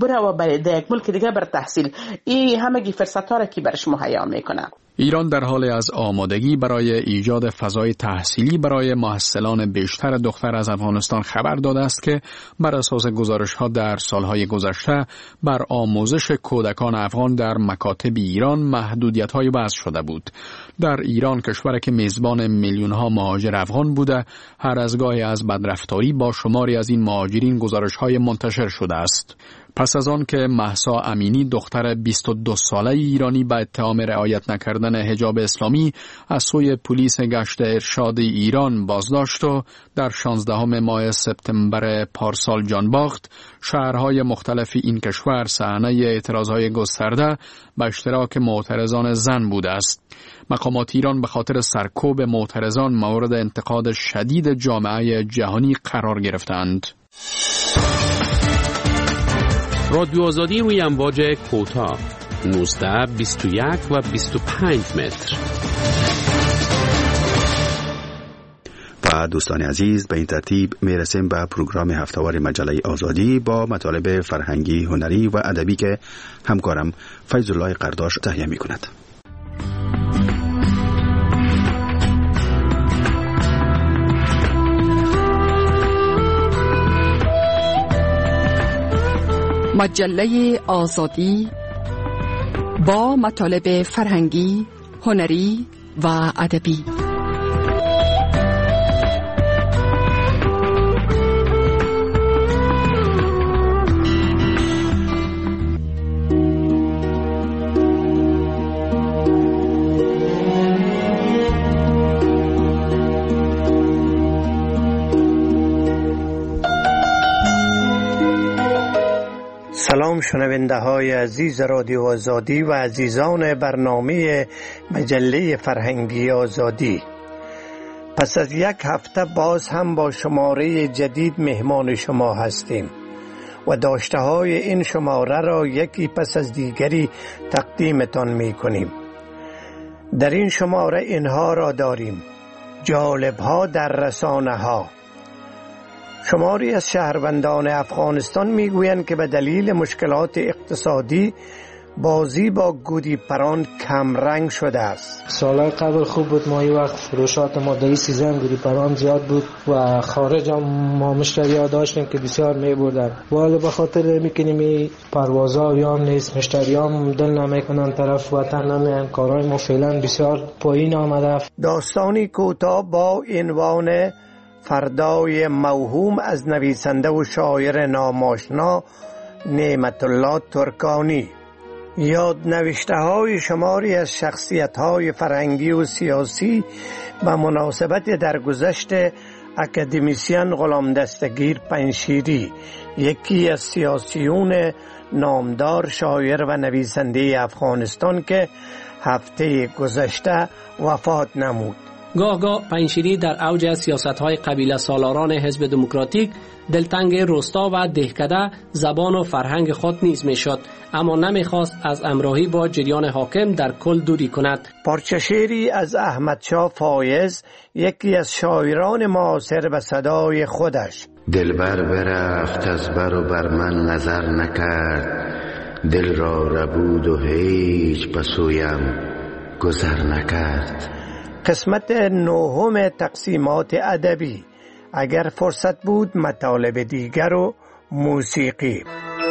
بره و در یک ملک دیگه بر تحصیل. این همگی فرصت‌ها را که برش مهیا میکنه. ایران در حال از آمادگی برای ایجاد فضای تحصیلی برای محصلان بیشتر دختر از افغانستان خبر داده است که بر اساس گزارش‌ها در سالهای گذشته بر آموزش کودکان افغان در مکاتب ایران محدودیت‌های وضع شده بود. در ایران، کشوری که میزبان میلیون‌ها مهاجر افغان بوده، هر از گاهی از بدرفتاری با شماری از این مهاجرین گزارش‌های منتشر شده است. پس از آن که مهسا امینی، دختر 22 ساله ایرانی، به اتهام رعایت نکردن حجاب اسلامی از سوی پلیس گشت ارشاد ایران بازداشت و در 16 ماه سپتامبر پارسال جان باخت، شهرهای مختلف این کشور صحنه اعتراضهای گسترده به اشتراک معترضان زن بوده است. مقامات ایران به خاطر سرکوب معترضان مورد انتقاد شدید جامعه جهانی قرار گرفتند. رادیو آزادی روی امواج کوتاه 19، 21 و 25 متر. و دوستان عزیز، به این ترتیب میرسیم به پروگرام هفتهوار مجله آزادی با مطالب فرهنگی، هنری و ادبی که همکارم فیض الله قرداش تهیه می کند. مجله آزادی با مطالب فرهنگی، هنری و ادبی. سلام شنونده های عزیز رادیو آزادی و عزیزان برنامه مجله فرهنگی آزادی. پس از یک هفته باز هم با شماره جدید مهمان شما هستیم و داشته های این شماره را یکی پس از دیگری تقدیمتان می کنیم. در این شماره اینها را داریم: جالب ها در رسانه ها. شماری از شهروندان افغانستان میگویند که به دلیل مشکلات اقتصادی بازی با گودی پران کم رنگ شده است. سالهای قبل خوب بود، ما این وقت فروشات ماده‌ای سیزن گودی پران زیاد بود و خارج هم ما مشتری‌ها داشتیم که بسیار می‌بردن. ولی به خاطر می‌کنیم این پروازها یا هم نیست، مشتری‌ها هم دل نمی‌کنن طرف وطن نمیان، کارهای ما فعلا بسیار پایین آمده. داستانی کوتاه با عنوان فردای موهوم از نویسنده و شاعر ناماشنا نعمت الله ترکانی. یاد نوشته های شماری از شخصیت های فرهنگی و سیاسی به مناسبت درگذشت اکادمیسین غلام دستگیر پنشیری، یکی از سیاسیون نامدار، شاعر و نویسنده افغانستان که هفته گذشته وفات نمود. گاه پنشیری در اوج سیاست‌های قبیله سالاران حزب دموکراتیک دلتنگ روستا و دهکده زبان و فرهنگ خود نیز میشد، اما نمیخواست از همراهی با جریان حاکم در کل دوری کند. پارچه شعری از احمدشاه فایز، یکی از شاعران معاصر، به صدای خودش: دلبر برفت از بر و بر من نظر نکرد، دل را ربود و هیچ بسویم گذر نکرد. قسمت 9 تقسیمات ادبی. اگر فرصت بود مطالب دیگر و موسیقی.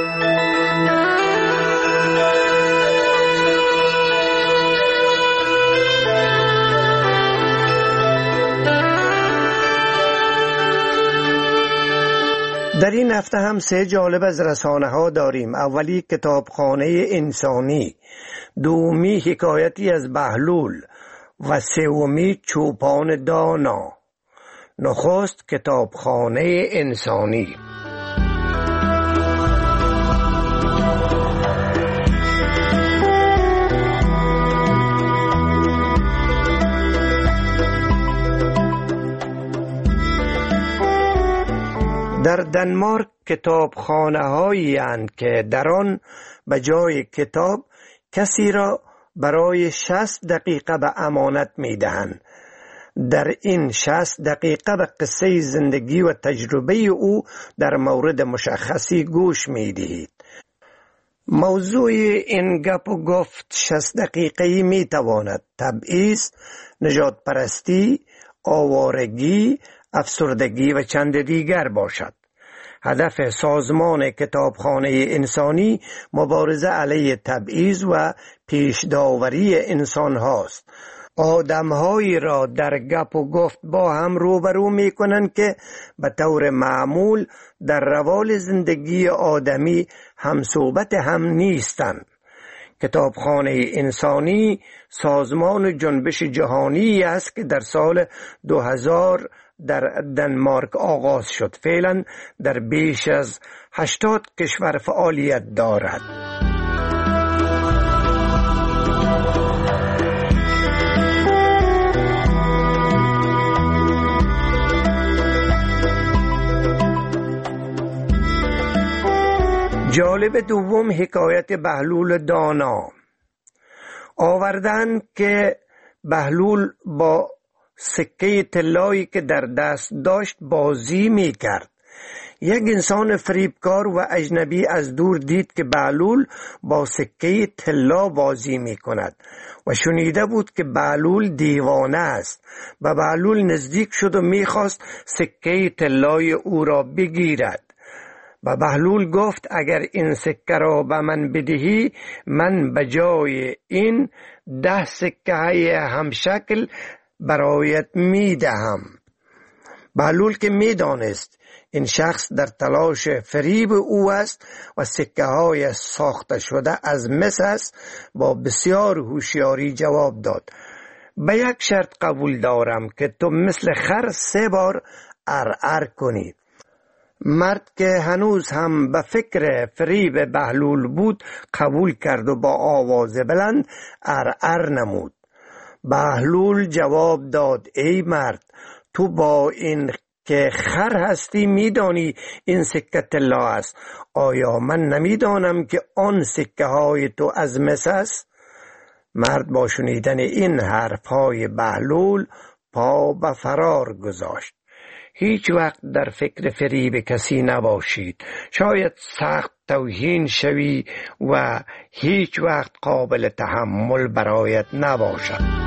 در این هفته هم 3 جالب از رسانه ها داریم. اولی کتابخانه انسانی، دومی حکایتی از بهلول و سومی چوپان دانا. نخست کتابخانه انسانی. در دنمارک کتابخانه هایی اند که در آن به جای کتاب کسی را برای 60 دقیقه به امانت می دهند. در این 60 دقیقه به قصه زندگی و تجربه او در مورد مشخصی گوش می دهید. موضوع این گپ و گفت 60 دقیقه‌ای می تواند تبعیض، نژاد پرستی، آوارگی، افسردگی و چند دیگر باشد. هدف سازمان کتابخانه انسانی مبارزه علیه تبعیض و پیشداوری انسان هاست. آدمهایی را در گپ و گفت با هم روبرو می کنند که به طور معمول در روال زندگی آدمی همصحبت هم نیستند. کتابخانه انسانی سازمان جنبش جهانی است که در سال 2000 در دانمارک آغاز شد. فعلا در بیش از 80 کشور فعالیت دارد. جالب دوم حکایت بهلول دانا. آوردن که بهلول با سکه طلایی که در دست داشت بازی می کرد. یک انسان فریبکار و اجنبی از دور دید که بهلول با سکه طلا بازی می کند و شنیده بود که بهلول دیوانه است. به بهلول نزدیک شد و می خواست سکه طلای او را بگیرد. و بهلول گفت اگر این سکه را به من بدهی من به جای این 10 سکه همشکل برایت می دهم. بهلول که می دانست این شخص در تلاش فریب او است و سکه های ساخته شده از مس است، با بسیار هوشیاری جواب داد به یک شرط قبول دارم که تو مثل خر 3 بار ار کنی. مرد که هنوز هم به فکر فریب بهلول بود قبول کرد و با آواز بلند ار نمود. بهلول جواب داد ای مرد، تو با این که خر هستی میدانی این سکه طلا است. آیا من نمیدانم که آن سکه های تو از مس است؟ مرد با شنیدن این حرف های بهلول پا به فرار گذاشت. هیچ وقت در فکر فریب کسی نباشید. شاید سخت توهین شوی و هیچ وقت قابل تحمل برایت نباشد.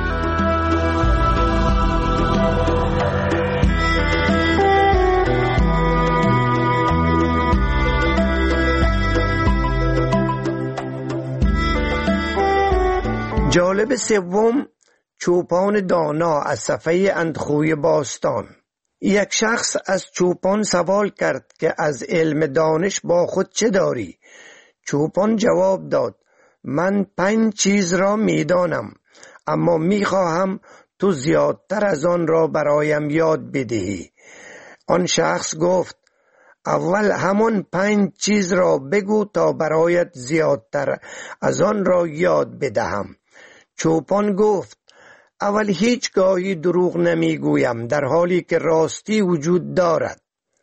جالب سوم، چوپان دانا از صفحه اندخوی باستان. یک شخص از چوپان سوال کرد که از علم دانش با خود چه داری؟ چوپان جواب داد من 5 چیز را میدانم، اما میخواهم تو زیادتر از آن را برایم یاد بدهی. آن شخص گفت اول همان 5 چیز را بگو تا برایت زیادتر از آن را یاد بدهم. چوپان گفت اول هیچگاهی دروغ نمیگویم در حالی که راستی وجود دارد.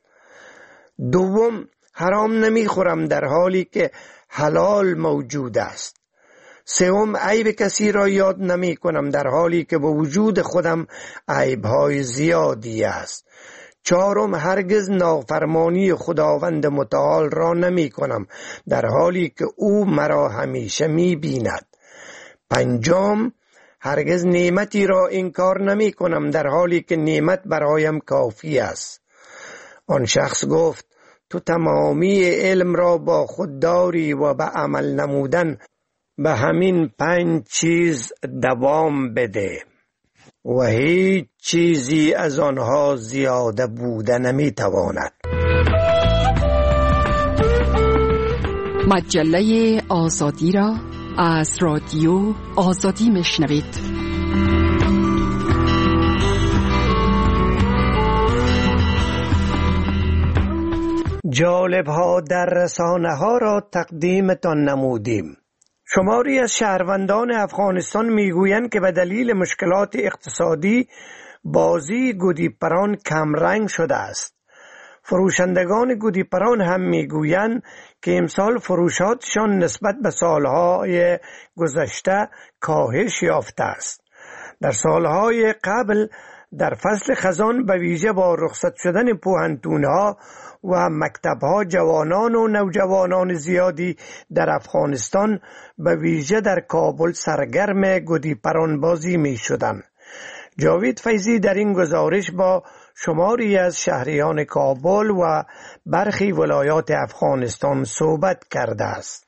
دوم، حرام نمیخورم در حالی که حلال موجود است. سوم، عیب کسی را یاد نمی کنم در حالی که با وجود خودم عیبهای زیادی است. چهارم، هرگز نافرمانی خداوند متعال را نمی کنم در حالی که او مرا همیشه می بیند. پنجم، هرگز نعمتی را انکار نمی کنم در حالی که نعمت برایم کافی است. آن شخص گفت تو تمامی علم را با خود داری و به عمل نمودن به همین 5 چیز دوام بده و هیچ چیزی از آنها زیاده بوده نمی تواند. مجله آزادی را از رادیو آزادی میشنوید. جالب ها در رسانه ها را تقدیمتان نمودیم. شماری از شهروندان افغانستان میگویند که به دلیل مشکلات اقتصادی بازی گودیپران کمرنگ شده است. فروشندگان گودیپران هم میگویند که امسال فروشاتشان نسبت به سالهای گذشته کاهش یافته است. در سالهای قبل در فصل خزان به ویژه با رخصت شدن پوهنتون‌ها و مکتب‌ها جوانان و نوجوانان زیادی در افغانستان به ویژه در کابل سرگرم گودیپران بازی می‌شدند. جاوید فیضی در این گزارش با شماری از شهریان کابل و برخی ولایات افغانستان صحبت کرده است.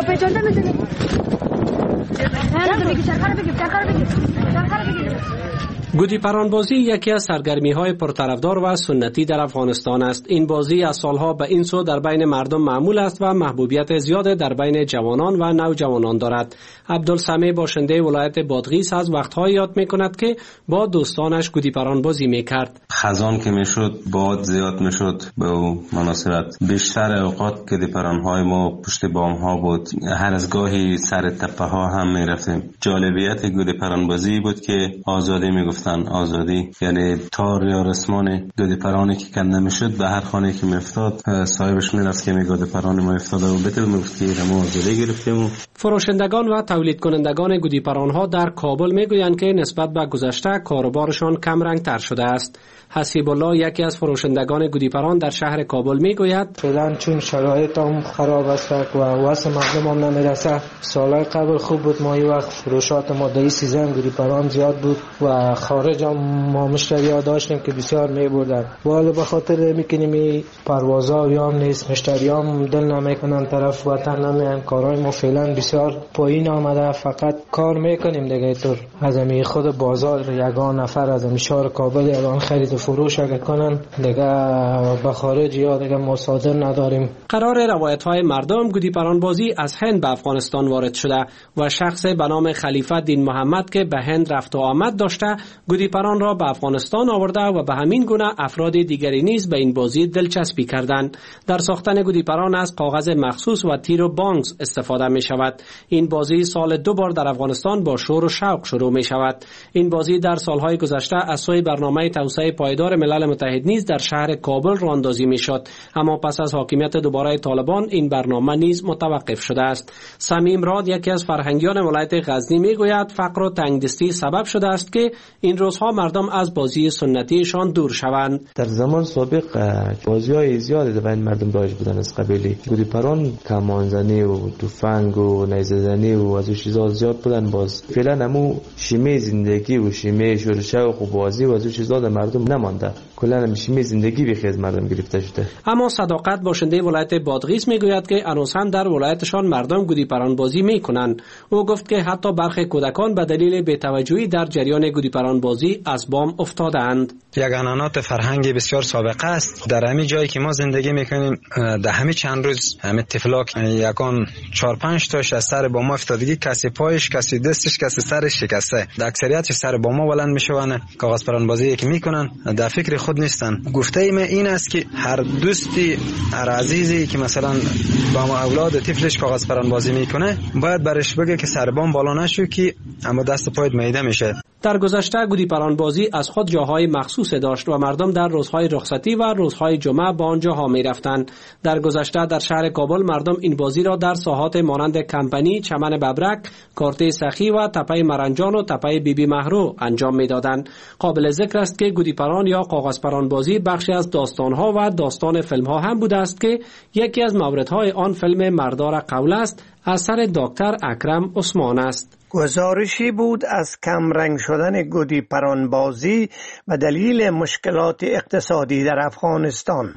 گودیپران بازی یکی از سرگرمی‌های پرطرفدار و سنتی در افغانستان است. این بازی از سالها به این سو در بین مردم معمول است و محبوبیت زیاد در بین جوانان و نوجوانان دارد. عبدالسمیع باشنده ولایت بادغیس از وقت‌های یاد می‌کند که با دوستانش گودیپران بازی می‌کرد. خزان که میشد باد زیاد میشد، به مناسبت بیشتر اوقات گودیپران‌های ما پشت بام‌ها بود. هر از گاهی سر تپه‌ها هم می‌رفتیم. جالبیت گودیپران بازی بود که آزادی می‌گفت آزادی، یعنی تار یا رسمان گودیپرانی که کنده میشد به هر خانه که میافتاد صاحبش میرفت که گودیپران ما افتاده و بده میگفت که ما آزادی گرفتیم. فروشندگان و تولید کنندگان گودیپران ها در کابل میگویند که نسبت به گذشته کاروبارشان کم رنگ تر شده است. حسیب الله یکی از فروشندگان گودیپران در شهر کابل میگوید فعلا چون شرایط هم خراب است و واسه مردم هم نمیرسه، سالهای قبل خوب بود. ما یه وقت فروشات ماده‌ای سیزن گودیپران زیاد بود و خارج هم ما مشتری‌ها داشتیم که بسیار میبردن. ولی به خاطر میکنیم پروازها یا هم نیست، مشتری‌ها هم دل نمیکنن طرف وطن نمیان. کارهای ما فعلا بسیار پایین آمده، فقط کار میکنیم دیگه. طور از همین خود بازار یگان نفر از همین شهر کابل الان خرید فروش اگه کنن دیگه به خارج یا دیگه مصادر نداریم. قرار روایت‌های مردم گودیپران بازی از هند به افغانستان وارد شده و شخص به نام خلیفه دین محمد که به هند رفت و آمد داشته گودیپران را به افغانستان آورده و به همین گونه افراد دیگری نیز به این بازی دلچسبی کردند. در ساختن گودیپران از کاغذ مخصوص و تیر و بانگز استفاده می شود. این بازی سال 2 بار در افغانستان با شور و شوق شروع می شود. این بازی در سالهای گذشته از سوی برنامه توسعه پایدار ملل متحد نیز در شهر کابل راه‌اندازی می شد، اما پس از حاکمیت دوباره طالبان این برنامه نیز متوقف شده است. سمیم راد یکی از فرهنگیان ولایت غزنی می گوید فقر و تنگدستی سبب شده است که این روزها مردم از بازی سنتیشان دور شوند. در زمان سابق بازی‌های زیادی در بین مردم رایج بودن از قبیل گودیپران، کمانزنی و تفنگ و نیزه زنی و از چیزا زیاد بودن. باز فعلا همو شیمه زندگی و شیمه شور شوق و بازی و از چیزا در مردم نمانده. کلا شیمه زندگی بیخی از مردم گرفته شده. اما صداقت باشنده ولایت بادغیس میگوید که هنوز هم در ولایتشان مردم گودیپران بازی میکنند. او گفت که حتی برخی کودکان به دلیل بی‌توجهی در جریان گودیپران بازی از بام افتادند. یک عنعنات فرهنگی بسیار سابقه است. در همین جایی که ما زندگی میکنیم در همین چند روز همین طفلاک یکان 4-5 تاش از سر بام افتادگی، کسی پایش، کسی دستش، کسی سرش شکسته. در اکثریت سر بام بلند میشوند، کاغذ پران بازی که میکنن در فکر خود نیستن. گفته ایم این است که هر دوستی، هر عزیزی که مثلا با ما اولاد طفلش کاغذ پران بازی میکنه باید برش بگه که سر بام بالا نشو که اما دست پایت میده میشه. در گذشته گودیپران بازی از خود جاهای مخصوص داشت و مردم در روزهای رخصتی و روزهای جمعه به آنجاها می رفتند. در گذشته در شهر کابل مردم این بازی را در ساحات مانند کمپنی، چمن ببرک، کارته سخی و تپه مرنجان و تپه بیبی مهرو انجام می دادند. قابل ذکر است که گودیپران یا کاغذپران بازی بخشی از داستانها و داستان فیلمها هم بوده است که یکی از موردهای آن فیلم مردار قول است اثر دکتر اکرم عثمان است. گزارشی بود از کمرنگ شدن گودیپران بازی و دلیل مشکلات اقتصادی در افغانستان.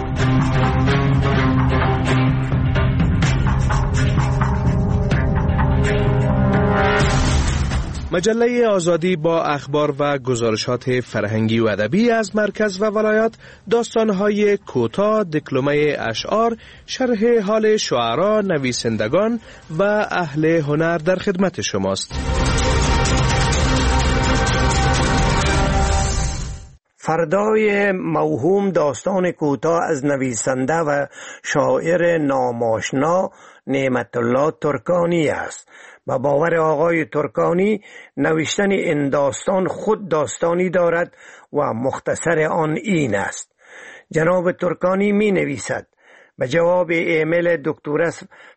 مجله آزادی با اخبار و گزارشات فرهنگی و ادبی از مرکز و ولایات، داستان‌های کوتاه، دکلمه اشعار، شرح حال شعرا، نویسندگان و اهل هنر در خدمت شماست. فردای موهوم داستان کوتاه از نویسنده و شاعر ناماشنا نعمت الله ترکانی است. با باور آقای ترکانی نوشتن این داستان خود داستانی دارد و مختصر آن این است. جناب ترکانی می نویسد: به جواب ایمیل دکتر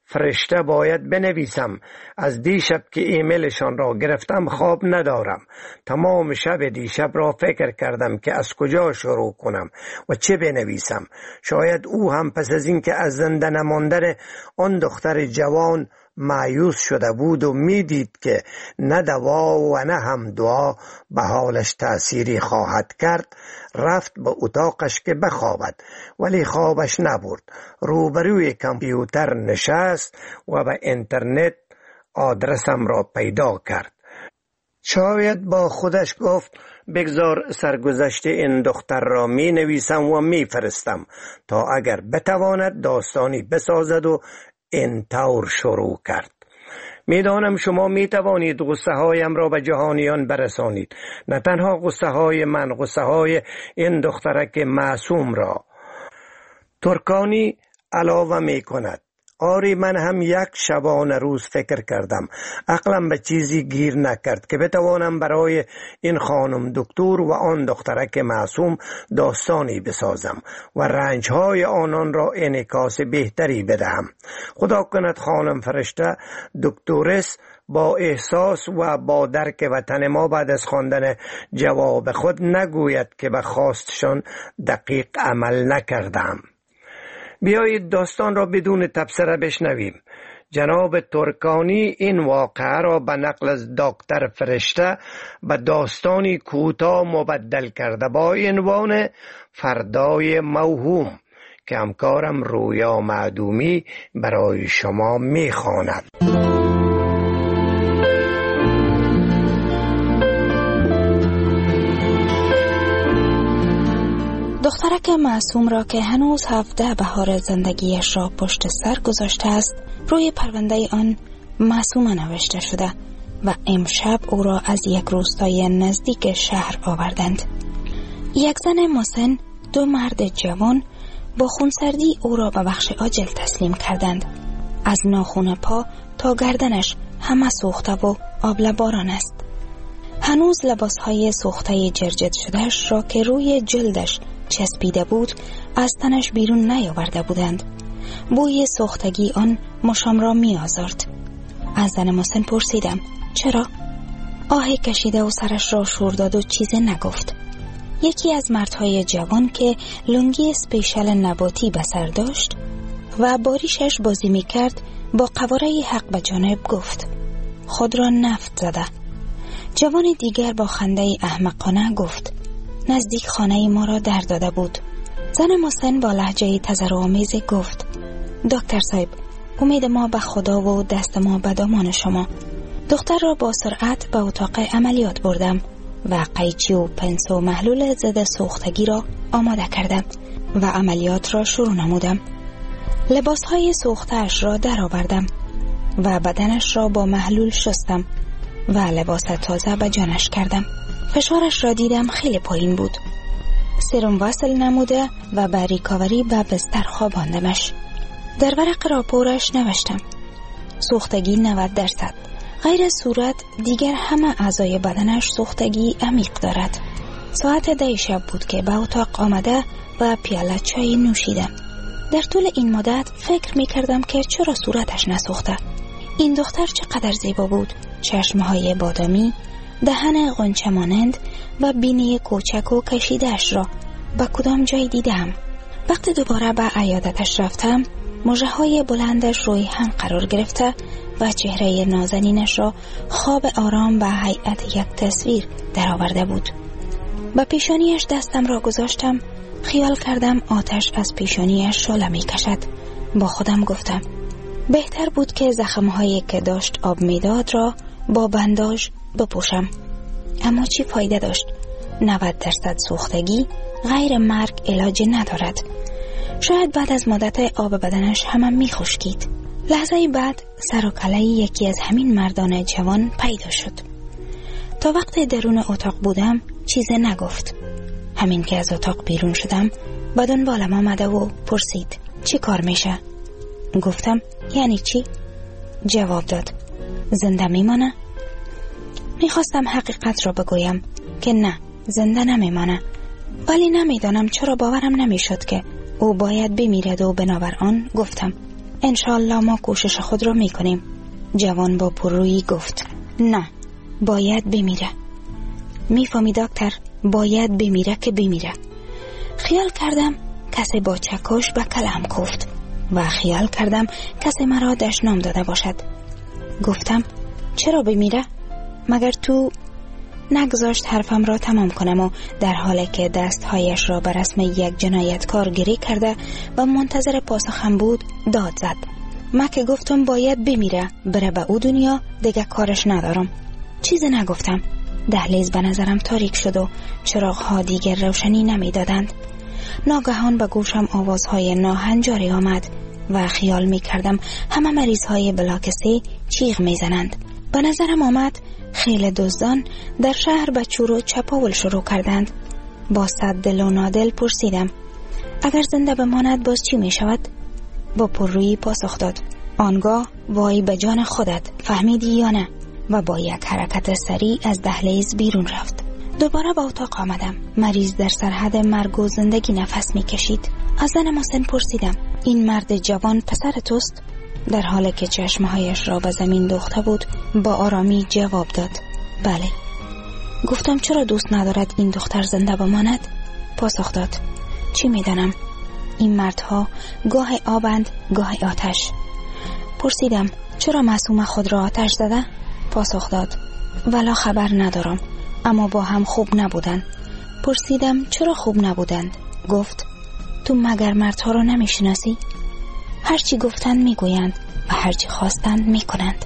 فرشته باید بنویسم. از دیشب که ایمیلشان را گرفتم خواب ندارم. تمام شب دیشب را فکر کردم که از کجا شروع کنم و چه بنویسم. شاید او هم پس از این که از زنده نماندن آن دختر جوان مایوس شده بود و میدید که نه دوا و نه هم دعا به حالش تأثیری خواهد کرد، رفت به اتاقش که بخوابد، ولی خوابش نبرد. روبروی کامپیوتر نشست و به اینترنت آدرسم را پیدا کرد. شاید با خودش گفت بگذار سرگذشت این دختر را می نویسم و می فرستم تا اگر بتواند داستانی بسازد و این طور شروع کرد. میدانم شما می توانید غصه هایم را به جهانیان برسانید، نه تنها غصه های من، غصه های این دخترک معصوم را. ترکانی علاوه می کند: آری من هم یک شبانه روز فکر کردم، عقلم به چیزی گیر نکرد که بتوانم برای این خانم دکتر و آن دخترک معصوم داستانی بسازم و رنجهای آنان را انعکاس بهتری بدهم. خدا کند خانم فرشته دکترس با احساس و با درک وطن ما بعد از خواندن جواب خود نگوید که به خواستشان دقیق عمل نکردم. بیایید داستان را بدون تبصره بشنویم. جناب ترکانی این واقعه را به نقل از دکتر فرشته به داستانی کوتاه مبدل کرده با عنوان فردای موهوم که همکارم رویا معدومی برای شما میخواند. دخترک معصوم را که هنوز 17 بهار زندگیش را پشت سر گذاشته است، روی پرونده آن معصومه نوشته شده و امشب او را از یک روستای نزدیک شهر آوردند. یک زن مسن، 2 مرد جوان با خونسردی او را به بخش عاجل تسلیم کردند. از ناخن پا تا گردنش همه سوخته و آبلباران است. هنوز لباسهای سوخته جرجت شدهش را که روی جلدش چسبیده بود از تنش بیرون نیاورده بودند. بوی سوختگی آن مشام را می آزارد. از زن مسن پرسیدم چرا؟ آهی کشیده و سرش را شور داد و چیزی نگفت. یکی از مردهای جوان که لنگی اسپیشال نباتی به سر داشت و باریشش بازی می کرد با قواره حق به جانب گفت خود را نفت زده. جوان دیگر با خنده احمقانه گفت نزدیک خانه ما را در داده بود. زن مسن با لهجه تضرع‌آمیز گفت دکتر صاحب، امید ما به خدا و دست ما به دامان شما. دختر را با سرعت به اتاق عملیات بردم و قیچی و پنس و محلول ضد سوختگی را آماده کردم و عملیات را شروع نمودم. لباسهای سوخته‌اش را درآوردم و بدنش را با محلول شستم و لباس تازه به جانش کردم. فشارش را دیدم خیلی پایین بود. سرم وصل نموده و به ریکاوری به بستر خواباندمش. در ورق راپورش نوشتم سوختگی 90%. غیر صورت دیگر همه اعضای بدنش سوختگی عمیق دارد. ساعت 10 شب بود که به اتاق آمده و پیاله چای نوشیدم. در طول این مدت فکر می کردم که چرا صورتش نسوخته. این دختر چقدر زیبا بود. چشمهای بادامی، دهن غنچه مانند و بینی کوچک و کشیده‌اش را به کدام جای دیدم. وقتی دوباره به عیادتش رفتم، مژه‌های بلندش روی هم قرار گرفته و چهره نازنینش را خواب آرام به هیئت یک تصویر درآورده بود. به پیشانیش دستم را گذاشتم. خیال کردم آتش از پیشانیش شعله می کشد. با خودم گفتم بهتر بود که زخم‌هایی که داشت آب میداد را با بنداژ بپوشم. اما چی فایده داشت؟ 90% سوختگی غیر مرگ علاج ندارد. شاید بعد از مدت آب بدنش هم میخشکید. لحظه بعد سر و کله یکی از همین مردان جوان پیدا شد. تا وقت درون اتاق بودم چیزی نگفت. همین که از اتاق بیرون شدم به دنبالم آمده و پرسید چی کار میشه؟ گفتم یعنی چی؟ جواب داد زنده میمانه؟ میخواستم حقیقت را بگویم که نه، زنده نمیمانه، ولی نمیدانم چرا باورم نمیشد که او باید بمیرد و بنابر آن گفتم انشالله ما کوشش خود را میکنیم. جوان با پررویی گفت نه، باید بمیره. میفهمی دکتر، باید بمیره که بمیره. خیال کردم کسی با چکش به کلم کوفت و خیال کردم کسی مرا دشنام داده باشد. گفتم چرا بمیره؟ مگر تو؟ نگذاشت حرفم را تمام کنم و در حالی که دستهایش را به رسم یک جنایتکار گری کرده و منتظر پاسخم بود داد زد. من که گفتم باید بمیره بره به او دنیا، دیگه کارش ندارم. چیزی نگفتم. دهلیز به نظرم تاریک شد و چراغ‌ها دیگر روشنی نمی‌دادند. ناگهان به گوشم آوازهای ناهنجاری آمد و خیال می‌کردم همه مریض‌های بلاک 3 چیغ می‌زنند. به نظرم آمد خیل دزدان در شهر به چور و چپاول شروع کردند. با صد دل و نادل پرسیدم اگر زنده بماند باز چی می‌شود؟ با پررویی پاسخ داد آنگاه وای به جان خودت، فهمیدی یا نه؟ و با یک حرکت سریع از دهلیز بیرون رفت. دوباره به اتاق آمدم. مریض در سرحد مرگ و زندگی نفس می‌کشید. از زن محسن پرسیدم این مرد جوان پسر توست؟ در حالی که چشمهایش را به زمین دوخته بود با آرامی جواب داد بله. گفتم چرا دوست ندارد این دختر زنده بماند؟ پاسخ داد چی میدانم، این مردها گاه آبند گاه آتش. پرسیدم چرا معصومه خود را آتش زده؟ پاسخ داد ولا خبر ندارم، اما با هم خوب نبودند. پرسیدم چرا خوب نبودند؟ گفت تو مگر مردها را نمیشناسی؟ هرچی گفتند میگویند و هرچی خواستند میکنند.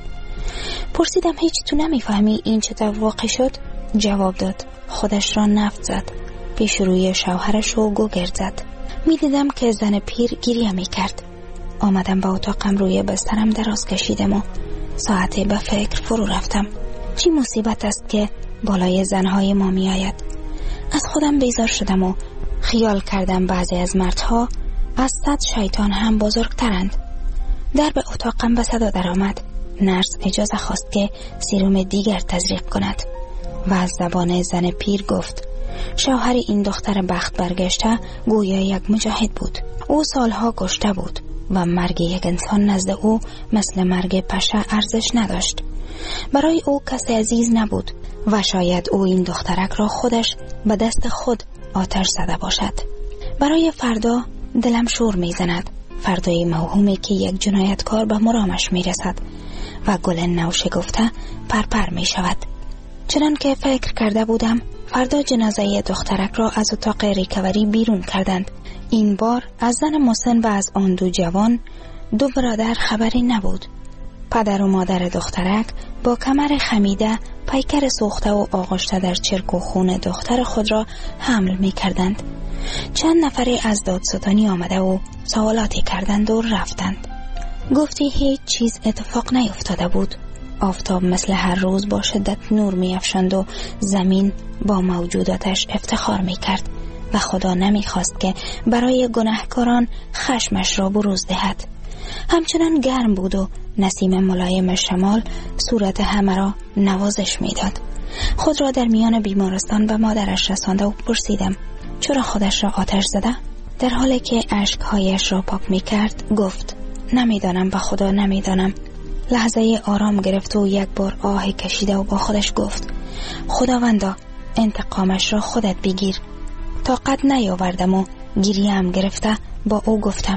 پرسیدم هیچ تو نمیفهمی این چطور واقع شد؟ جواب داد خودش را نفت زد. پیش روی شوهرش و گوگرد زد. میدیدم که زن پیر گریه میکرد. آمدم به اتاقم، روی بسترم دراز کشیدم و ساعتی به فکر فرو رفتم. چی مصیبت است که بالای زنهای ما می آید؟ از خودم بیزار شدم و خیال کردم بعضی از مردها از 100 شیطان هم بزرگترند. در به اتاقم به صدا در آمد. نرس اجازه خواست که سیروم دیگر تزریق کند و از زبان زن پیر گفت شوهر این دختر بخت برگشته گویا یک مجاهد بود. او سالها کشته بود و مرگ یک انسان نزد او مثل مرگ پشه ارزش نداشت. برای او کسی عزیز نبود و شاید او این دخترک را خودش به دست خود آتش زده باشد. برای فردا دلم شور می زند. فردای موهومی که یک جنایتکار به مرامش می رسد و گل نو شکفته پرپر می شود. چنان که فکر کرده بودم فردا جنازه دخترک را از اتاق ریکوری بیرون کردند. این بار از زن محسن و از آن دو جوان، دو برادر خبری نبود. پدر و مادر دخترک با کمر خمیده پیکر سوخته و آغشته در چرک و خون دختر خود را حمل می کردند. چند نفری از دادستانی آمده و سوالاتی کردند و رفتند. گفتی هیچ چیز اتفاق نیفتاده بود. آفتاب مثل هر روز با شدت نور می افشاند و زمین با موجوداتش افتخار می کرد و خدا نمی خواست که برای گناهکاران خشمش را بروز دهد. همچنان گرم بود و نسیم ملایم شمال صورت همه را نوازش می داد. خود را در میان بیمارستان به مادرش رسانده و پرسیدم چرا خودش را آتش زده؟ در حالی که اشکهایش را پاک می کرد گفت نمیدانم، به خدا نمیدانم. لحظه آرام گرفت و یک بار آه کشیده و با خودش گفت خداوندا انتقامش را خودت بگیر. طاقت نیاوردم و گریه‌ام گرفته با او گفتم.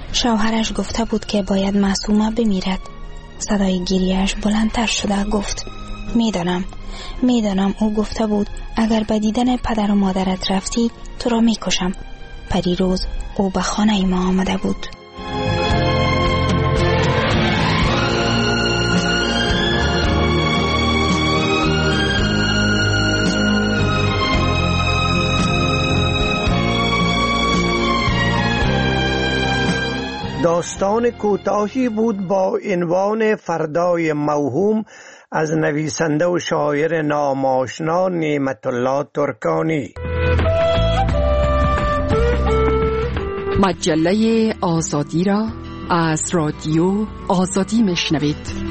شوهرش گفته بود که باید معصومه بمیرد. صدای گریه‌اش بلندتر شده گفت میدانم او گفته بود اگر به دیدن پدر و مادرت رفتی تو را میکشم. پریروز او به خانه ما آمده بود. داستان کوتاهی بود با عنوان فردای موهوم از نویسنده و شاعر ناماشنا نعمت الله ترکانی. مجله آزادی را از رادیو آزادی میشنوید.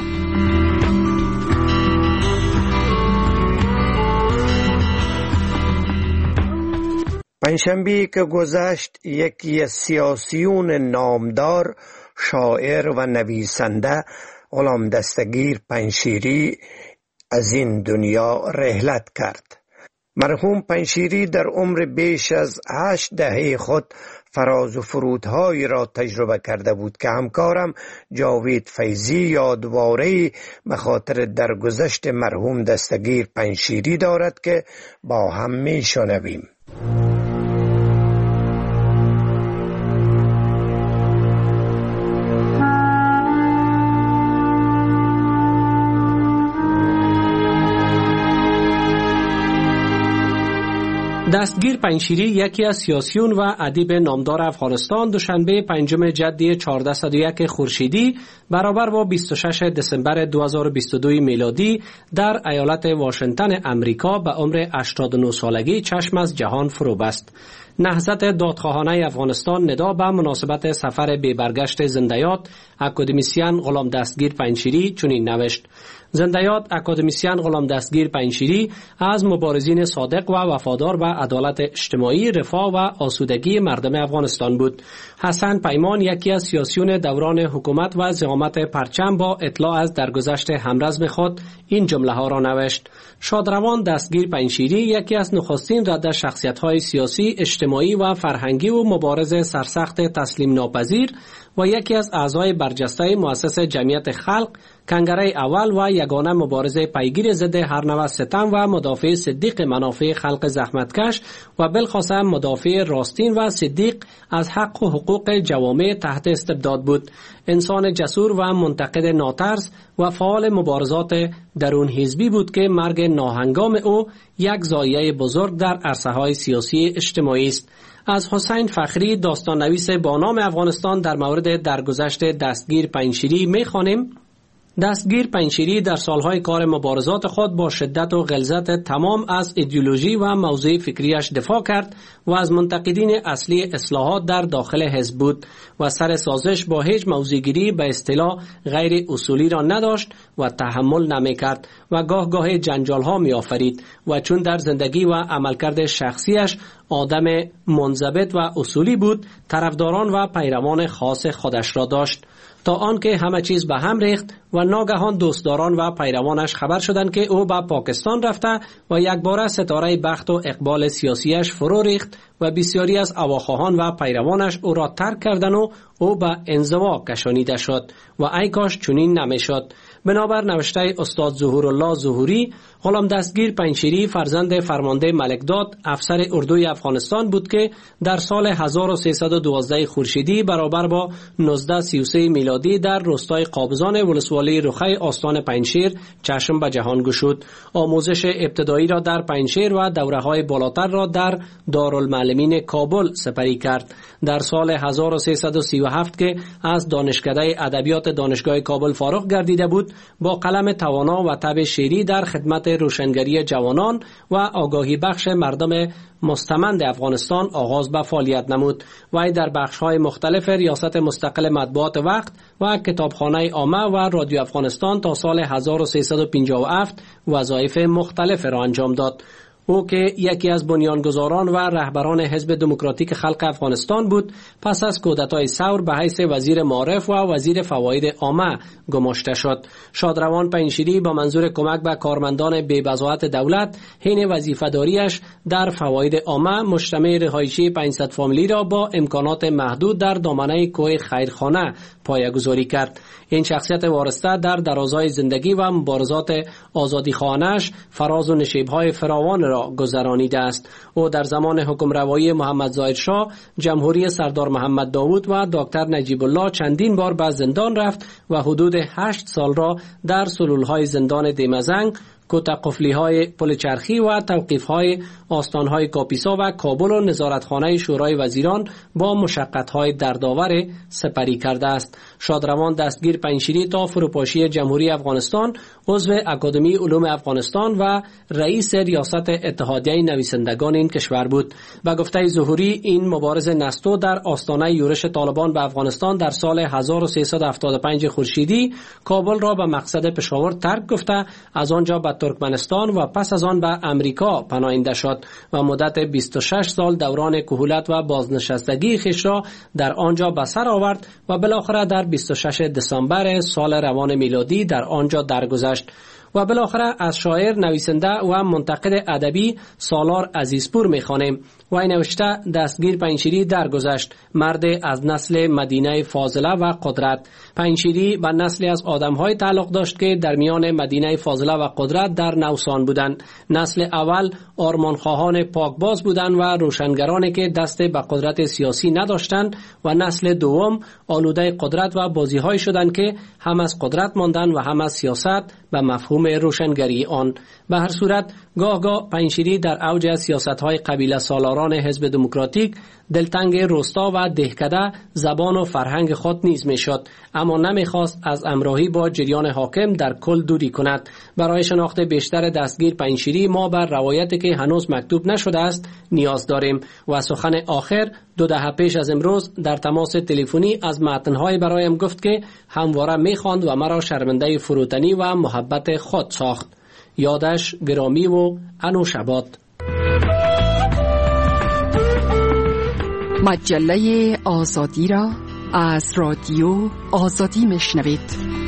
پنجشنبه که گذشت یکی از سیاسیون نامدار شاعر و نویسنده غلام دستگیر پنشیری از این دنیا رحلت کرد. مرحوم پنشیری در عمر بیش از 8 دهه خود فراز و فرودهایی را تجربه کرده بود که همکارم جاوید فیضی یادواره‌ای به خاطر درگذشت مرحوم دستگیر پنشیری دارد که با هم میشنویم. دستگیر پنشیری یکی از سیاسیون و ادیب نامدار افغانستان دوشنبه 5 جدی 1401 خورشیدی برابر با 26 دسامبر 2022 میلادی در ایالت واشنگتن امریکا به عمر 89 سالگی چشم از جهان فرو بست. نهضت دادخواهانه افغانستان ندا به مناسبت سفر به برگشت زنده‌یاد اکادمیسین غلام دستگیر پنشیری چنین نوشت: زنده‌یاد اکادمیسین غلام دستگیر پنشیری از مبارزین صادق و وفادار به عدالت اجتماعی، رفاه و آسودگی مردم افغانستان بود. حسن پیمان یکی از سیاسیون دوران حکومت و زعامت پرچم با اطلاع از درگذشت همرزم خود این جمله ها را نوشت: شادروان دستگیر پنشیری یکی از نخستین رده شخصیت‌های سیاسی، اجتماعی و فرهنگی و مبارز سرسخت تسلیم ناپذیر و یکی از اعضای برجسته مؤسسه جمعیت خلق، کنگره اول و یگانه مبارز پیگیر ضد هر نوع ستم و مدافع صدیق منافع خلق زحمتکش و بالخصوص مدافع راستین و صدیق از حق و حقوق جوامع تحت استبداد بود. انسان جسور و منتقد ناترس و فعال مبارزات درون حزبی بود که مرگ ناهنگام او یک ضایعه بزرگ در عرصه‌های سیاسی اجتماعی است. از حسین فخری داستان نویس با نام افغانستان در مورد درگذشت دستگیر پنشیری می‌خوانیم: دستگیر پنشیری در سالهای کار مبارزات خود با شدت و غلظت تمام از ایدئولوژی و موضوع فکریش دفاع کرد و از منتقدین اصلی اصلاحات در داخل حزب بود و سر سازش با هیچ موضوعگیری به اصطلاح غیر اصولی را نداشت و تحمل نمی‌کرد و گاه گاه جنجال‌ها می‌آفرید و چون در زندگی و عملکرد شخصیش آدم منضبط و اصولی بود، طرفداران و پیروان خاص خودش را داشت، تا آنکه همه چیز به هم ریخت و ناگهان دوستداران و پیروانش خبر شدند که او به پاکستان رفته و یک بار ستاره بخت و اقبال سیاسیش فرو ریخت و بسیاری از هواخواهان و پیروانش او را ترک کردند و او به انزوا کشانیده شد و ای کاش چنین نمیشد. بنابر نوشته استاد ظهورالله ظهوری، غلام دستگیر پنشیری فرزند فرمانده ملکداد افسر اردوی افغانستان بود که در سال 1312 خورشیدی برابر با 1933 میلادی در روستای قابزان ولسوالی رخی آستان پنجشیر چشم به جهان گشود. آموزش ابتدایی را در پنجشیر و دوره‌های بالاتر را در دارالمعلمین کابل سپری کرد. در سال 1337 که از دانشکده ادبیات دانشگاه کابل فارغ گردیده بود، با قلم توانا و تب شعری در خدمت روشنگری جوانان و آگاهی بخش مردم مستمند افغانستان آغاز به فعالیت نمود و در بخش‌های مختلف ریاست مستقل مطبوعات وقت و کتابخانه عامه و رادیو افغانستان تا سال 1357 وظایف مختلف را انجام داد. او که یکی از بنیانگذاران و رهبران حزب دموکراتیک خلق افغانستان بود، پس از کودتای ثور به حیث وزیر معارف و وزیر فواید عامه گماشته شد. شادروان پنشیری با منظور کمک به کارمندان بی‌بضاعت دولت حین وظیفه‌داریش در فواید عامه مجتمع رهایشی 500 فامیلی را با امکانات محدود در دامنه کوه خیرخانه پایه‌گذاری کرد. این شخصیت وارسته در درازای زندگی و مبارزات آزادیخواهانش فراز و نشیب‌های فراوان را گذرانیده است. او در زمان حکمروایی محمد ظاهر شاه، جمهوری سردار محمد داوود و دکتر نجیب الله چندین بار به زندان رفت و حدود 8 سال را در سلول‌های زندان دیمزنگ، کوتقفلی‌های پل چرخی و توقیف‌های آستان‌های کاپیسا و کابل و نظارتخانه شورای وزیران با مشقت‌های دردآور سپری کرده است. شادروان دستگیر پنشیری تا فروپاشی جمهوری افغانستان عضو اکادمی علوم افغانستان و رئیس ریاست اتحادیه نویسندگان این کشور بود. به گفته ظهوری، این مبارز نستو در آستانه یورش طالبان به افغانستان در سال 1375 خورشیدی کابل را به مقصد پشاور ترک گفته از آنجا به ترکمنستان و پس از آن به امریکا پناهنده شد و مدت 26 سال دوران کهولت و بازنشستگی خویش را در آنجا به سر آورد و بالاخره در 26 دسامبر سال روان میلادی در آنجا درگذشت. و بالاخره از شاعر، نویسنده و منتقد ادبی سالار عزیزپور می‌خوانیم. وی نوشته دستگیر پنجشیری درگذشت، مرد از نسل مدینه فاضله و قدرت. پنجشیری به نسلی از آدم‌های تعلق داشت که در میان مدینه فاضله و قدرت در نوسان بودند. نسل اول آرمانخواهان پاکباز بودند و روشنگرانی که دست به قدرت سیاسی نداشتند و نسل دوم آلوده قدرت و بازی‌های شدند که هم از قدرت ماندند و هم از سیاست به مفهوم روشنگری آن. به هر صورت گاه پنجشیری در اوج سیاست‌های قبیله سالاران حزب دموکراتیک دلتنگ روستا و دهکده زبان و فرهنگ خود نیز میشد، اما نمیخواست از همراهی با جریان حاکم در کل دوری کند. برای شناخت بیشتر دستگیر پنجشیری ما بر روایتی که هنوز مکتوب نشده است نیاز داریم و سخن آخر 2 دهه پیش از امروز در تماس تلفنی از متن‌های برایم گفت که همواره میخواند و مرا شرمنده فروتنی و محبت خود ساخت. یادش گرامی و انوشباد. مجله آزادی را از رادیو آزادی میشنوید.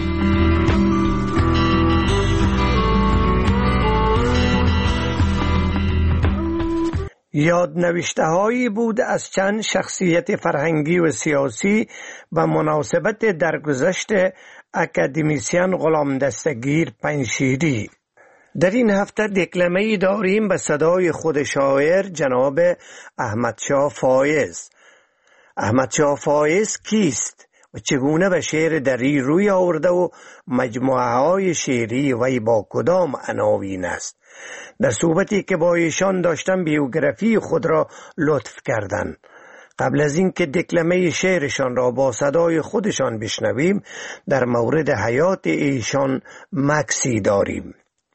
یادنوشته‌هایی بود از چند شخصیت فرهنگی و سیاسی و مناسبت درگذشت اکادمیسین غلام دستگیر پنجشیری. در این هفته دکلمه‌ای داریم به صدای خود شاعر جناب احمدشاه فایز. احمدشاه فایز کیست و چگونه به شعر دری روی آورده و مجموعه‌های شعری وی با کدام عناوین است؟ در صحبتی که با ایشان داشتم بیوگرافی خود را لطف کردند. قبل از این که دکلمه شعرشان را با صدای خودشان بشنویم، در مورد حیات ایشان مکسی داریم.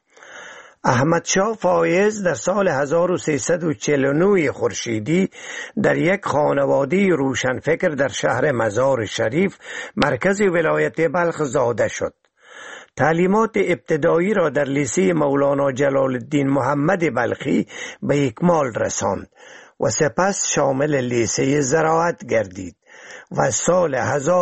احمدشاه فایز در سال 1349 خورشیدی در یک خانواده روشنفکر در شهر مزار شریف مرکز ولایت بلخ زاده شد. تعلیمات ابتدایی را در لیسه مولانا جلال الدین محمد بلخی به اکمال رساند و سپس شامل لیسه زراعت گردید و سال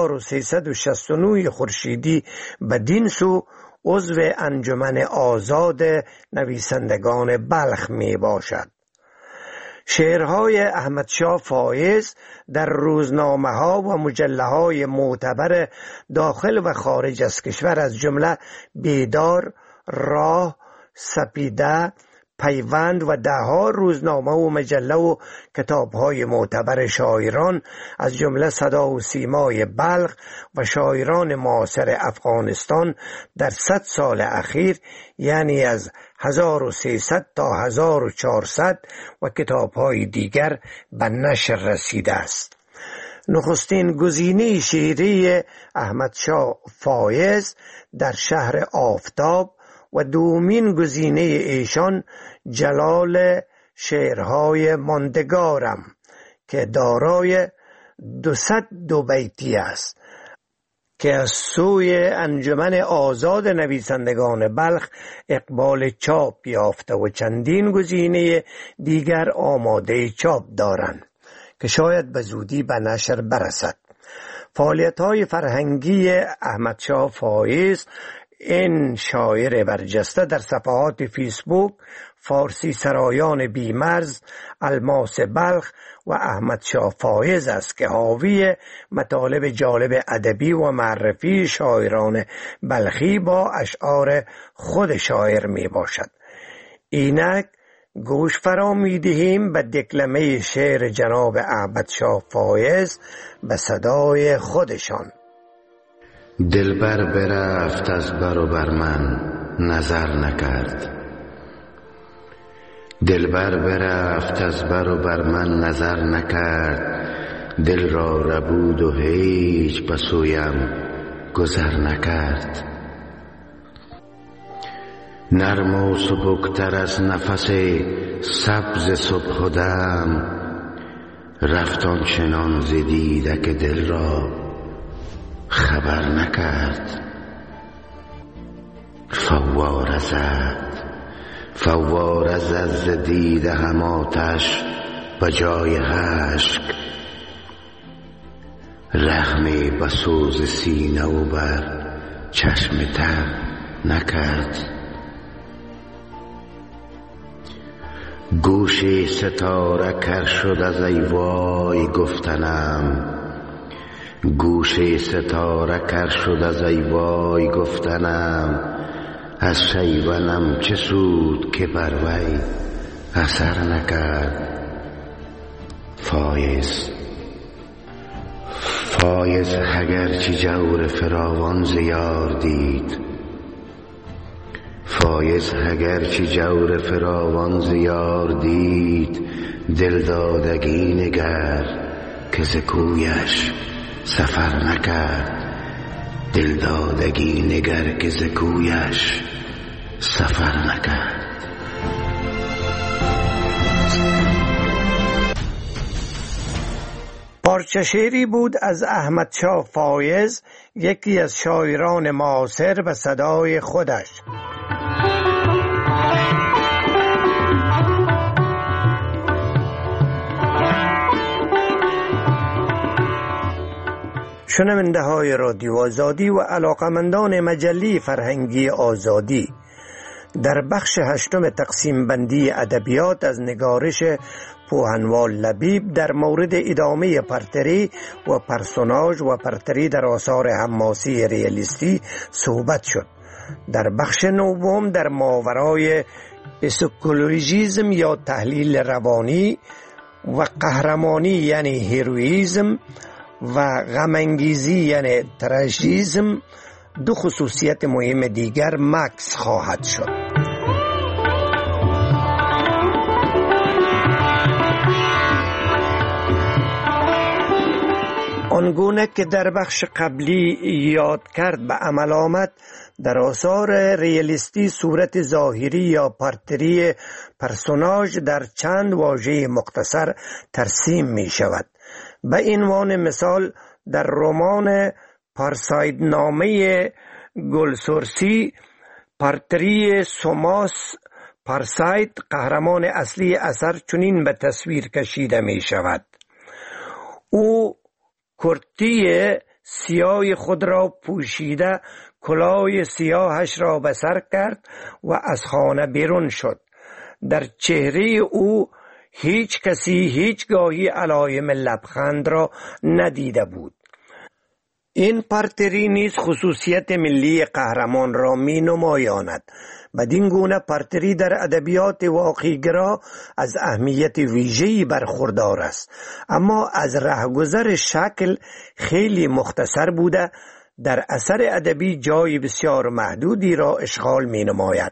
1369 خورشیدی بدین سو عضو انجمن آزاد نویسندگان بلخ می باشد. شعرهای احمدشاه فایز در روزنامه‌ها و مجله‌های معتبر داخل و خارج از کشور از جمله بیدار، راه، سپیده، پیوند و ده‌ها روزنامه و مجله و کتاب‌های معتبر شاعران از جمله صدا و سیمای بلخ و شاعران معاصر افغانستان در 100 سال اخیر، یعنی از 1300 تا 1400 و کتاب‌های دیگر به نشر رسیده است. نخستین گزینه شعری احمدشاه فایز در شهر آفتاب و دومین گزینه ایشان جلال شعرهای ماندگارم که دارای 202 بیتی است که از سوی انجمن آزاد نویسندگان بلخ اقبال چاپ یافته و چندین گزینه دیگر آماده چاپ دارند که شاید به زودی به نشر برسد. فعالیت‌های فرهنگی احمدشاه فایز، این شاعر برجسته، در صفحات فیسبوک فارسی سرایان بیمرز، الماس بلخ و احمدشاه فایز است که حاوی مطالب جالب ادبی و معرفی شاعران بلخی با اشعار خود شاعر می باشد. اینک گوش فرا می دهیم به دکلمه شعر جناب احمدشاه فایز به صدای خودشان. دلبر برفت از بر و بر من نظر نکرد، دلبر برفت از بر و بر من نظر نکرد، دل را ربود و هیچ به سویم گذر نکرد. نرم و سبکتر از نفس سبز صبح و دم، رفت آنچنان ز دیدک دل را خبر نکرد. فواره زد فواره ز دیده هم آتش و جای اشک، رحمی به سوز سینه و بر چشم تر نکرد. گوش ستاره کر شد از ای وای گفتنم، گوش ستاره کر شد از ای وای گفتنم، از شیونم چه سود که بر وی اثر نکرد. فایز اگرچه جور فراوان زیار دید، فایز اگرچه جور فراوان زیار دید، دل دادگی نگر که ز کویش سفر نکرد. دل دادگی نگر که ز کویش سفر نکرد. پارچه شعری بود از احمد شاه فایز، یکی از شاعران معاصر به صدای خودش. شنونده های رادیو آزادی و علاقمندان مجله فرهنگی آزادی، در بخش هشتم تقسیم بندی ادبیات از نگارش پوهنوال لبیب در مورد ادامه پرتری و پرسوناژ و پرتری در آثار حماسی ریالیستی صحبت شد. در بخش نوم در ماورای پسیکولوژیسم یا تحلیل روانی و قهرمانی یعنی هیروئیسم و غمانگیزی یعنی تراژیسم دو خصوصیت مهم دیگر مکس خواهد شد. آنگونه که در بخش قبلی یاد کرد به عمل آمد، در آثار ریالیستی صورت ظاهری یا پرتری پرسوناژ در چند واژه مختصر ترسیم می شود. به عنوان مثال در رمان پارساید نامه گلسورسی، پرتری سوماس پارساید قهرمان اصلی اثر چنین به تصویر کشیده می شود: او کرتی سیاه خود را پوشیده، کلاه سیاهش را به سر کرد و از خانه بیرون شد. در چهره او هیچ کسی هیچگاهی علائم لبخند را ندیده بود. این پرتری نیز خصوصیت ملی قهرمان را می نمایاند. بدین گونه پرتری در ادبیات واقعی‌گرا از اهمیت ویژه‌ای برخوردار است، اما از رهگذر شکل خیلی مختصر بوده در اثر ادبی جای بسیار محدودی را اشغال می نماید.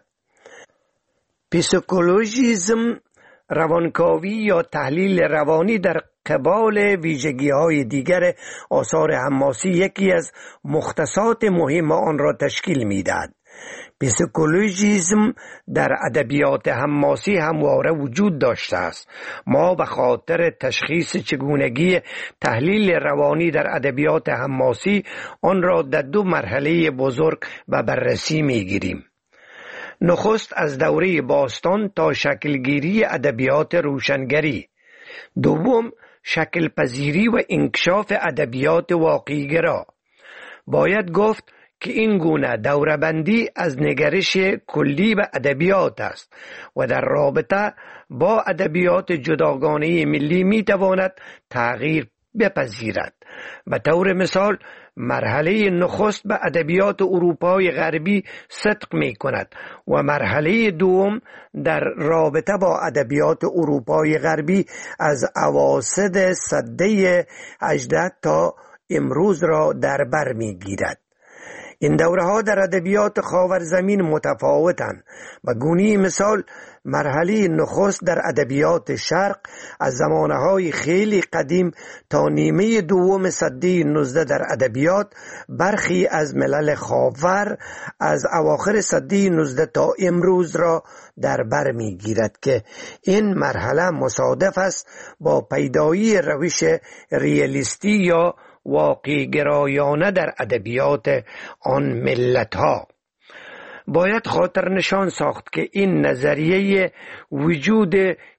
پسیکولوژیسم، روانکاوی یا تحلیل روانی در قبال ویژگی‌های دیگر آثار حماسی یکی از مختصات مهم آن را تشکیل می‌دهد. پسیکولوژیسم در ادبیات حماسی همواره وجود داشته است. ما به خاطر تشخیص چگونگی تحلیل روانی در ادبیات حماسی آن را در دو مرحله بزرگ به بررسی می‌گیریم. نخست از دوره باستان تا شکلگیری ادبیات روشنگری، دوم شکل پذیری و انکشاف ادبیات واقعی‌گرا. باید گفت که این گونه دوره‌بندی از نگرش کلی به ادبیات است و در رابطه با ادبیات جداگانه ملی میتواند تغییر بپذیرد. به طور مثال مرحله نخست به ادبیات اروپای غربی صدق می کند و مرحله دوم در رابطه با ادبیات اروپای غربی از اواسط سده 18 تا امروز را در بر می گیرد. این دوره ها در ادبیات خاورزمین متفاوتند. به گونه مثال مرحله نخست در ادبیات شرق از زمانهای خیلی قدیم تا نیمه دوم سده 19 در ادبیات برخی از ملل خاور از اواخر سده 19 تا امروز را در بر می گیرد که این مرحله مصادف است با پیدایی روش ریالیستی یا واقعی گرایانه در ادبیات آن ملت ها. باید خاطر نشان ساخت که این نظریه وجود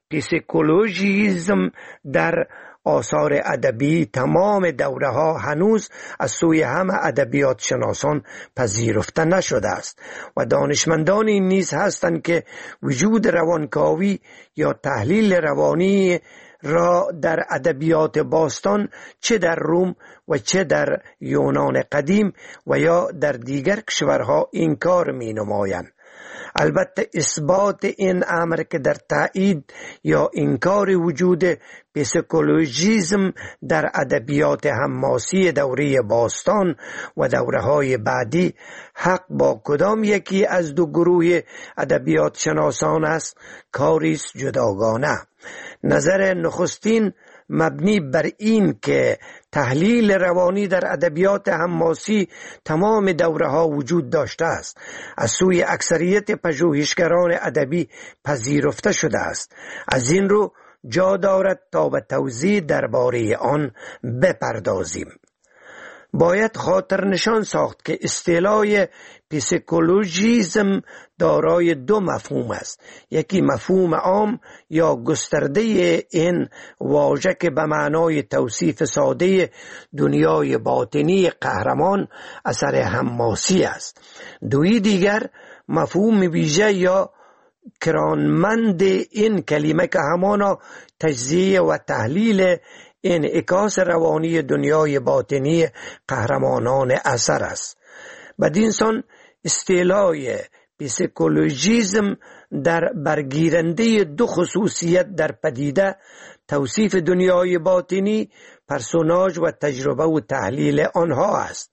پسیکولوژیزم در آثار ادبی تمام دوره ها هنوز از سوی همه ادبیات شناسان پذیرفته نشده است و دانشمندانی نیز هستند که وجود روانکاوی یا تحلیل روانی را در ادبیات باستان چه در روم و چه در یونان قدیم و یا در دیگر کشورها انکار می نمایند. البته اثبات این امر که در تایید یا انکار وجود پسیکولوژیزم در ادبیات حماسی دوره باستان و دوره‌های بعدی حق با کدام یکی از دو گروه ادبیات شناسان است کاری جداگانه. نظر نخستین مبنی بر این که تحلیل روانی در ادبیات حماسی تمام دوره ها وجود داشته است از سوی اکثریت پژوهشگران ادبی پذیرفته شده است. از این رو جا دارد تا به توضیح درباره آن بپردازیم. باید خاطر نشان ساخت که اصطلاح پسیکولوژیزم دارای دو مفهوم است. یکی مفهوم عام یا گسترده این واژه که به معنای توصیف ساده دنیای باطنی قهرمان اثر حماسی است. دوی دیگر مفهوم ویژه یا کرانمند این کلمه که همانا تجزیه و تحلیل انعکاس روانی دنیای باطنی قهرمانان اثر است. بدین سان اصطلاح پسیکولوژیزم در برگیرنده دو خصوصیت در پدیده توصیف دنیای باطنی، پرسوناژ و تجربه و تحلیل آنها است.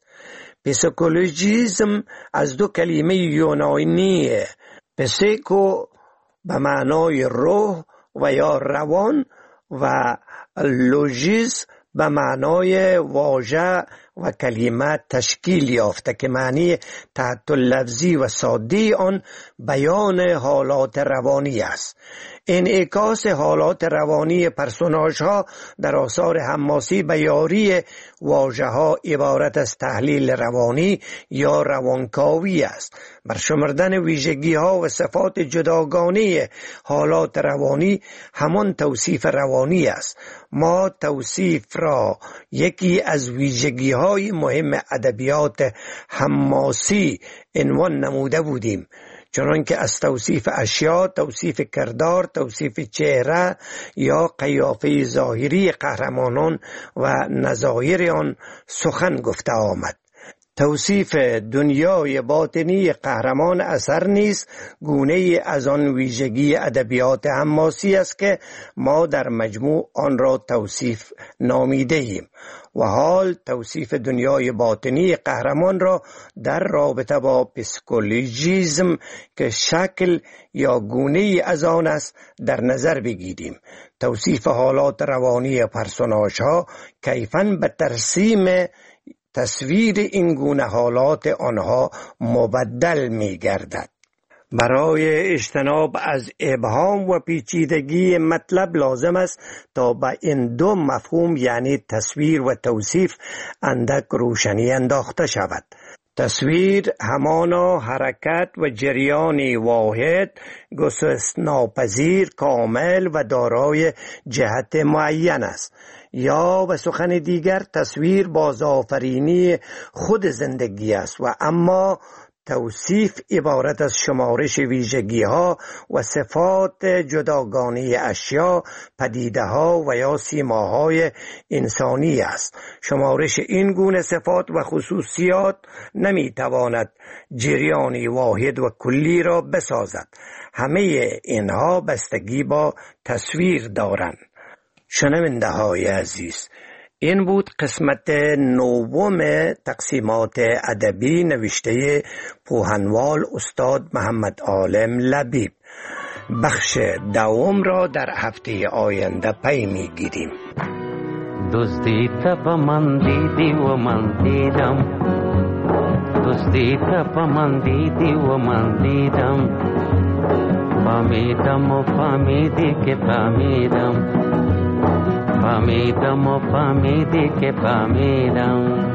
پسیکولوژیزم از دو کلمه یونانی پسیکو به معنای روح و یا روان و لوژیز به معنای واژه و کلمه تشکیل یافته که معنی تحت لفظی و ساده آن بیان حالات روانی است. انعکاس حالات روانی پرسوناژ ها در آثار حماسی به یاری واژه ها عبارت از تحلیل روانی یا روانکاوی است. برشمردن ویژگی ها و صفات جداگانه حالات روانی همان توصیف روانی است. ما توصیف را یکی از ویژگی های مهم ادبیات حماسی عنوان نموده بودیم، چنانکه از توصیف اشیا، توصیف کردار، توصیف چهره یا قیافه ظاهری قهرمانان و نظایر آن سخن گفته آمد. توصیف دنیای باطنی قهرمان اثر نیز گونه از آن ویژگی ادبیات حماسی است که ما در مجموع آن را توصیف نامیده ایم و حال توصیف دنیای باطنی قهرمان را در رابطه با پسیکولوژیزم که شکل یا گونه از آن است در نظر بگیریم. توصیف حالات روانی پرسوناژ ها کیفاً به ترسیم تصویر این گونه حالات آنها مبدل می گردد. برای اجتناب از ابهام و پیچیدگی مطلب لازم است تا به این دو مفهوم یعنی تصویر و توصیف اندک روشنی انداخته شود. تصویر همانا حرکت و جریانی واحد، گسست ناپذیر، کامل و دارای جهت معین است. یا به سخن دیگر تصویر بازآفرینی خود زندگی است و اما توصیف عبارت از شمارش ویژگی ها و صفات جداگانه اشیا، پدیده ها و یا سیماهای انسانی است. شمارش این گونه صفات و خصوصیات نمی تواند جریانی واحد و کلی را بسازد. همه اینها بستگی با تصویر دارند. شنونده های عزیز، این بود قسمت نوم تقسیمات ادبی نوشته پوهنوال استاد محمد عالم لبیب. بخش دوم را در هفته آینده پی میگیریم. دزدیت با من دیدی و من دیدم، دزدیت با من دیدی و من دیدم، فهمیدم و فهمیدی که فهمیدم، فهمیدم و فهمیدی که فهمیدم.